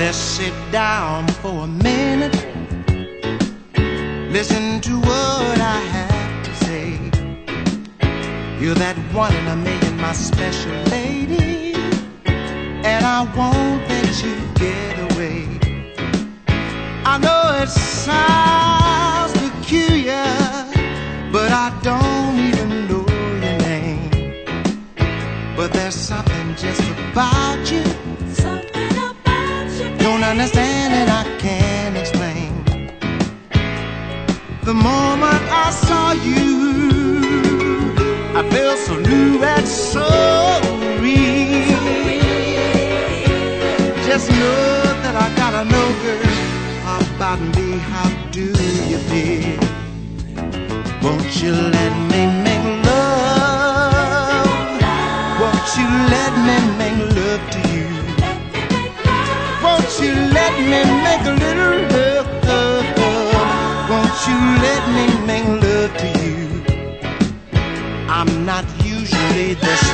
Just sit down for a minute, listen to what I have to say. You're that one in a million, my special lady, and I won't let you get away. I know it sounds peculiar, but I don't even know your name. But there's something just about you, something about you, don't understand and I can't explain. The moment I saw you, I felt so new and so real. Just know that I gotta know, girl, about me, how do you feel? Won't you let me make love? Won't you let me make love to you? Won't you let me make a little love? Won't you let me make love to you? I'm not usually the